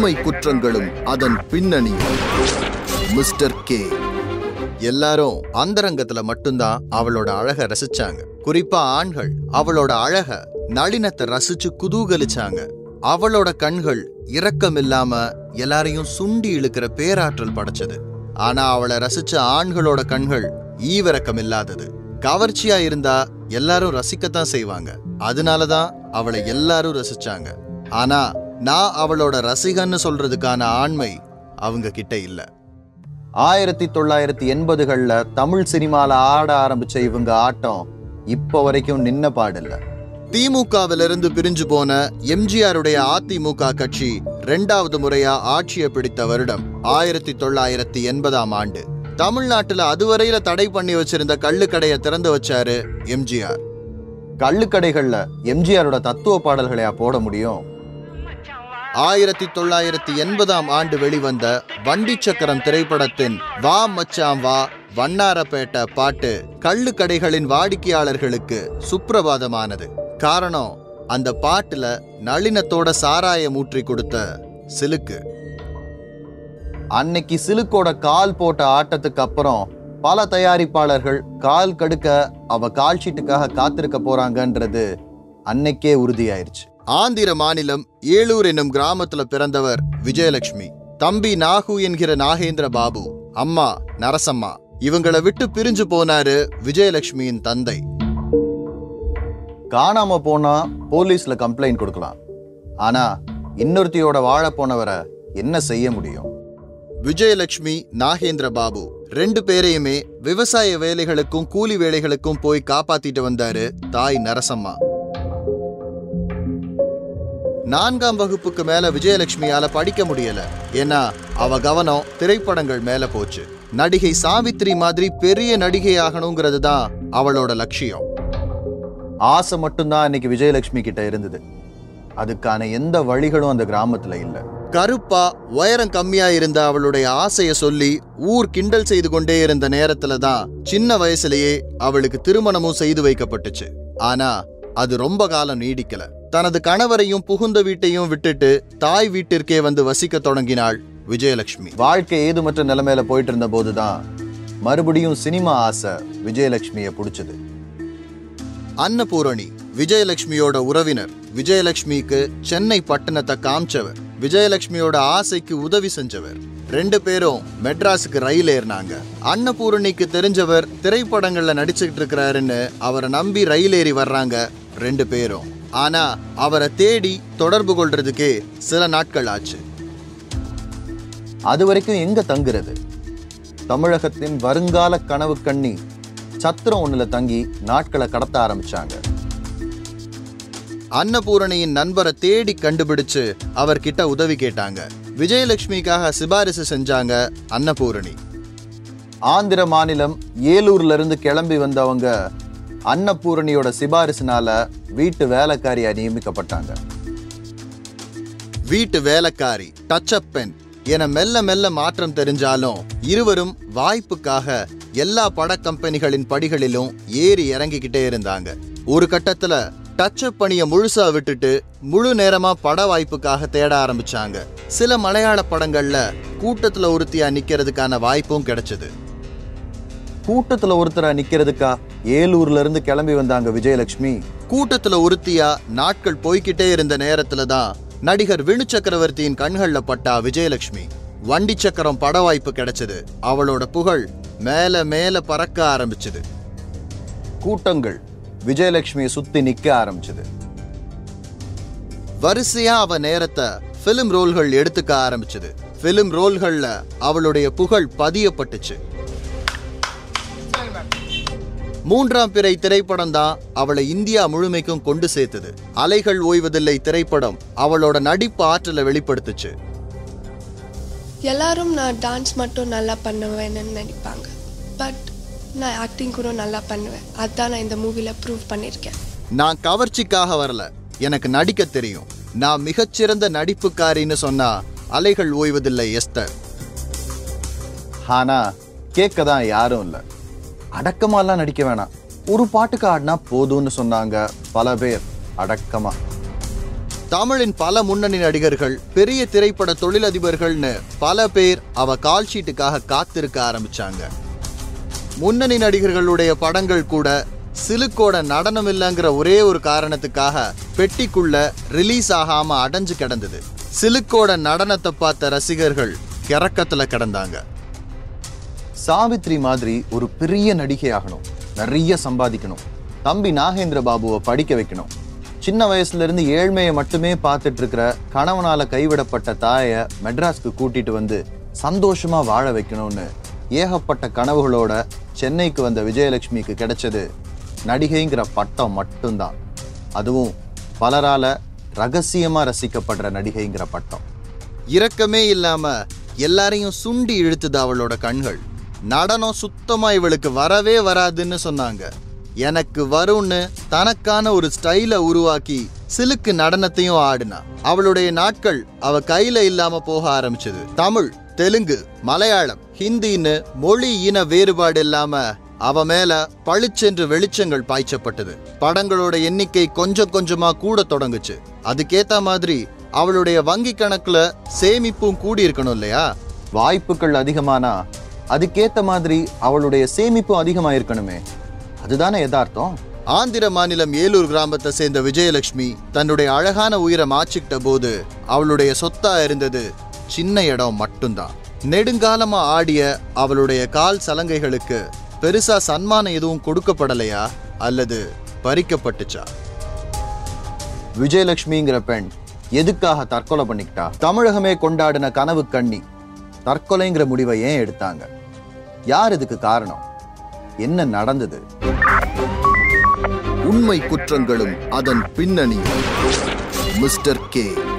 உண்மை குற்றங்களும் அதன் பின்னணியும். Mister K. எல்லாரும் அந்தரங்கத்துல மட்டும்தான் அவளோட அழக ரசிச்சாங்க. குறிப்பா ஆண்கள் அவளோட அழக நளினத்தை ரசிச்சு குதூகலிச்சாங்க. அவளோட கண்கள் இரக்கம் இல்லாம எல்லாரையும் சுண்டி இழுக்கிற பேராற்றல் படைச்சது. ஆனா அவளை ரசிச்ச ஆண்களோட கண்கள் ஈவிரக்கம் இல்லாதது. கவர்ச்சியா இருந்தா எல்லாரும் ரசிக்கத்தான் செய்வாங்க. அதனாலதான் அவளை எல்லாரும் ரசிச்சாங்க. ஆனா நான் அவளோட ரசிகன்னு சொல்றதுக்கான ஆண்மை அவங்க கிட்ட இல்ல. 1980களில் தமிழ் சினிமால ஆட ஆரம்பிச்ச இவங்க ஆட்டம் இப்ப வரைக்கும் நின்ன பாடில்ல. திமுகவிலிருந்து பிரிஞ்சு போன எம்ஜிஆருடைய அதிமுக கட்சி 2வது முறையா ஆட்சியை பிடித்த வருடம் 1980ஆம் ஆண்டு. தமிழ்நாட்டுல அதுவரையில தடை பண்ணி வச்சிருந்த கள்ளுக்கடையை திறந்து வச்சாரு எம்ஜிஆர். கள்ளுக்கடைகள்ல எம்ஜிஆரோட தத்துவ பாடல்களையா போட முடியும்? 1980ஆம் ஆண்டு வெளிவந்த வண்டி சக்கரம் திரைப்படத்தின் வா மச்சான் வா வண்ணாரப்பேட்டை பாட்டு கள்ளுக்கடைகளின் வாடிக்கையாளர்களுக்கு சுப்பிரபாதமானது. காரணம், அந்த பாட்டுல நளினத்தோட சாராயம் ஊற்றி கொடுத்த சிலுக்கு. அன்னைக்கு சிலுக்கோட கால் போட்ட ஆட்டத்துக்கு அப்புறம் பல தயாரிப்பாளர்கள் கால் கடுக்க அவ கால் ஷீட்டுக்காக காத்திருக்க போறாங்கன்றது அன்னைக்கே உறுதியாயிருச்சு. ஆந்திர மாநிலம் ஏலூர் என்னும் கிராமத்துல பிறந்தவர் விஜயலட்சுமி. தம்பி நாகு என்கிற நாகேந்திர பாபு, அம்மா நரசம்மா. இவங்களை விட்டு பிரிஞ்சு போனாரு விஜயலட்சுமியின் தந்தை. காணாம போனா போலீஸ்ல கம்ப்ளைண்ட் கொடுக்கலாம், ஆனா இன்னொருத்தியோட வாழ போனவரை என்ன செய்ய முடியும்? விஜயலட்சுமி, நாகேந்திர பாபு 2 பேரையுமே விவசாய வேலைகளுக்கும் கூலி வேலைகளுக்கும் போய் காப்பாத்திட்டு வந்தாரு தாய் நரசம்மா. 4ஆம் வகுப்புக்கு மேல விஜயலட்சுமியால படிக்க முடியல. ஏன்னா அவ கவனம் திரைப்படங்கள் மேல போச்சு. நடிகை சாவித்ரி மாதிரி பெரிய நடிகை ஆகணுங்கிறது தான் அவளோட லட்சியம். ஆசை மட்டும்தான் இன்னைக்கு விஜயலட்சுமி கிட்ட இருந்தது. அதுக்கான எந்த வழிகளும் அந்த கிராமத்துல இல்ல. கருப்பா உயரம் கம்மியா இருந்த அவளுடைய ஆசைய சொல்லி ஊர் கிண்டல் செய்து கொண்டே இருந்த நேரத்துல தான் சின்ன வயசுலயே அவளுக்கு திருமணமும் செய்து வைக்கப்பட்டுச்சு. ஆனா அது ரொம்ப காலம் நீடிக்கல. தனது கணவரையும் புகுந்த வீட்டையும் விட்டுட்டு தாய் வீட்டிற்கே வந்து வசிக்க தொடங்கினாள் விஜயலட்சுமி. வாழ்க்கை ஏதுமற்ற நிலைமையில போயிட்டு இருந்த போதுதான் மறுபடியும் சினிமா ஆசை விஜயலட்சுமிய பிடிச்சது. அன்னபூரணி விஜயலட்சுமியோட உறவினர். விஜயலட்சுமிக்கு சென்னை பட்டணத்தை காமிச்சவர். விஜயலட்சுமியோட ஆசைக்கு உதவி செஞ்சவர். 2 பேரும் மெட்ராஸுக்கு ரயில் ஏறினாங்க. அன்னபூரணிக்கு தெரிஞ்சவர் திரைப்படங்கள்ல நடிச்சுக்கிட்டு இருக்கிறாருன்னு அவரை நம்பி ரயில் ஏறி வர்றாங்க 2 பேரும். ஆனா அவரை தேடி தொடர்பு கொள்றதுக்கே சில நாட்கள் ஆச்சு. அது வரைக்கும் எங்க தங்குறது? தமிழகத்தின் வருங்கால கனவு கண்ணி சத்திரம் ஒண்ணுல தங்கி நாட்களை கடத்த ஆரம்பிச்சாங்க. அன்னபூரணியின் நண்பரை தேடி கண்டுபிடிச்சு அவர்கிட்ட உதவி கேட்டாங்க. விஜயலட்சுமிக்காக சிபாரிசு செஞ்சாங்க அன்னபூரணி. ஆந்திர மாநிலம் ஏலூர்ல இருந்து கிளம்பி வந்தவங்க அன்னபூரணியோட சிபாரிசுனால வீட்டு வேலைக்காரியா நியமிக்கப்பட்டாங்க. வீட்டு வேலைக்காரி, டச் அப் பெண் என மெல்ல மெல்ல மாற்றம் தெரிஞ்சாலும் இருவரும் வாய்ப்புக்காக எல்லா பட கம்பெனிகளின் படிகளிலும் ஏறி இறங்கிக்கிட்டே இருந்தாங்க. ஒரு கட்டத்துல டச் அப் பணியை முழுசா விட்டுட்டு முழு நேரமா பட வாய்ப்புக்காக தேட ஆரம்பிச்சாங்க. சில மலையாள படங்கள்ல கூட்டத்துல ஒருத்தியா நிக்கிறதுக்கான வாய்ப்பும் கிடைச்சது. கூட்டத்துல ஒருத்தரா நிக்கிறதுக்கா ஏலூர்ல இருந்து கிளம்பி வந்தாங்க விஜயலட்சுமி. கூட்டத்துல ஒருத்தியா நாட்கள் போய்கிட்டே இருந்த நேரத்துல தான் நடிகர் வினு சக்கரவர்த்தியின் கண்கள்ல பட்டா விஜயலட்சுமி. வண்டி சக்கரம் பட வாய்ப்பு கிடைச்சது. அவளோட புகழ் மேல மேல பறக்க ஆரம்பிச்சது. கூட்டங்கள் விஜயலட்சுமியை சுத்தி நிக்க ஆரம்பிச்சது. வரிசையா அவ நேரத்தை பிலிம் ரோல்கள் எடுத்துக்க ஆரம்பிச்சது. பிலிம் ரோல்கள்ல அவளுடைய புகழ் பதியப்பட்டுச்சு. 3ஆம் பிறை திரைப்படம் தான் அவளை இந்தியா முழுமைக்கும் கொண்டு சேர்த்தது. அலைகள் ஓய்வதில்லை திரைப்படம் அவளோட நடிப்பு ஆற்றலை வெளிப்படுத்துச்சு. எல்லாரும் நான் டான்ஸ் மட்டும் நல்லா பண்ணுவேன்னு நினைப்பாங்க. பட் நான் ஆக்டிங் கூட நல்லா பண்ணுவேன். அதான் நான் இந்த மூவில ப்ரூவ் பண்ணியிருக்கேன். நான் கவர்ச்சிக்காக வரல, எனக்கு நடிக்க தெரியும். நான் மிகச்சிறந்த நடிப்புக்காரின்னு சொன்னா அலைகள் ஓய்வதில்லை எஸ்தர். ஆனா கேட்கதான் யாரும் இல்லை. அடக்கமாலாம் நடிக்க வேணாம், ஒரு பாட்டுக்கு ஆடினா போதும்னு சொன்னாங்க பல பேர் அடக்கமா. தமிழின் பல முன்னணி நடிகர்கள், பெரிய திரைப்பட தொழிலதிபர்கள்னு பல பேர் அவ கால் ஷீட்டுக்காக காத்திருக்க ஆரம்பிச்சாங்க. முன்னணி நடிகர்களுடைய படங்கள் கூட சிலுக்கோட நடனம் இல்லைங்கிற ஒரே ஒரு காரணத்துக்காக பெட்டிக்குள்ள ரிலீஸ் ஆகாம அடைஞ்சு கிடந்தது. சிலுக்கோட நடனத்தை பார்த்த ரசிகர்கள் கிறக்கத்துல கிடந்தாங்க. சாவித்ரி மாதிரி ஒரு பெரிய நடிகை ஆகணும், நிறைய சம்பாதிக்கணும், தம்பி நாகேந்திர பாபுவை படிக்க வைக்கணும், சின்ன வயசுல இருந்து ஏழ்மையை மட்டுமே பார்த்துட்டு இருக்கிற கணவனால கைவிடப்பட்ட தாயை மெட்ராஸ்க்கு கூட்டிட்டு வந்து சந்தோஷமா வாழ வைக்கணும்னு ஏகப்பட்ட கனவுகளோட சென்னைக்கு வந்த விஜயலட்சுமிக்கு கிடைச்சது நடிகைங்கிற பட்டம் மட்டும்தான். அதுவும் பலரால ரகசியமா ரசிக்கப்படுற நடிகைங்கிற பட்டம். இரக்கமே இல்லாம எல்லாரையும் சுண்டி இழுத்துது அவளோட கண்கள். நடனம் சுத்தமா இவளுக்கு வரவே வராதுன்னு சொன்னாங்க. எனக்கு வரும்னு தனக்கான ஒரு ஸ்டைலை உருவாக்கி சிலுக்கு நடனத்தையும் ஆடினா. அவளுடைய நாட்கள் அவ கையில இல்லாம போக ஆரம்பிச்சது. தமிழ், தெலுங்கு, மலையாளம், ஹிந்தின்னு மொழி இன வேறுபாடு இல்லாம அவ மேல பளிச்சென்று வெளிச்சங்கள் பாய்ச்சப்பட்டது. படங்களோட எண்ணிக்கை கொஞ்சம் கொஞ்சமா கூட தொடங்குச்சு. அதுக்கேத்த மாதிரி அவளுடைய வங்கி கணக்குல சேமிப்பும் கூடி இருக்கணும் இல்லையா? வாய்ப்புகள் அதிகமானா அதுக்கேத்த மாதிரி அவளுடைய சேமிப்பும் அதிகமா இருக்கணுமே, அதுதானே யதார்த்தம். ஆந்திர மாநிலம் ஏலூர் கிராமத்தை சேர்ந்த விஜயலட்சுமி தன்னுடைய அழகான உயிரை மாச்சிக்கிட்ட போது அவளுடைய சொத்தா இருந்தது சின்ன இடம் மட்டும்தான். நெடுங்காலமா ஆடிய அவளுடைய கால் சலங்கைகளுக்கு பெருசா சன்மானம் எதுவும் கொடுக்கப்படலையா அல்லது பறிக்கப்பட்டுச்சா? விஜயலட்சுமிங்கிற பெண் எதுக்காக தற்கொலை பண்ணிக்கிட்டா? தமிழகமே கொண்டாடின கனவு கண்ணி தற்கொலைங்கிற முடிவை ஏன் எடுத்தாங்க? யார் இதுக்கு காரணம்? என்ன நடந்தது? உண்மை குற்றங்களும் அதன் பின்னணியும். Mister K.